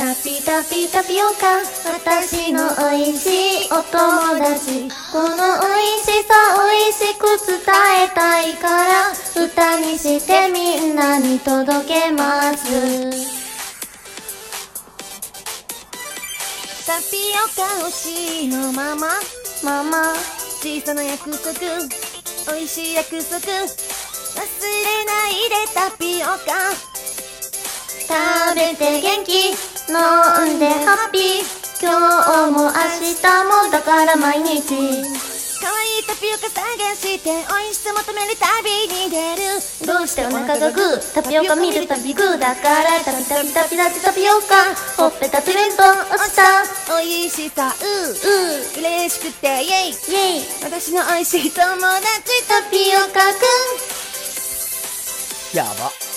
タピタピタピオカ、私の美味しいお友達。この美味しさ美味しく伝えたいから歌にしてみんなに届けます。 タピオカ欲しいのママ、 ママ、 小さな約束、美味しい約束、忘れないでタピオカ。 食べて元気、飲んでハッピー、今日も明日もだから毎日。 可愛いタピオカ探して美味しさ求める旅に出る。 どうしてお腹がグー、タピオカ見るたびグーだからタピタピタピタピタピオカ、ほっぺたつるんと押した。 美味しさ嬉しくてイエイ、 イエイ、 私の美味しい友達タピオカくん。 やば。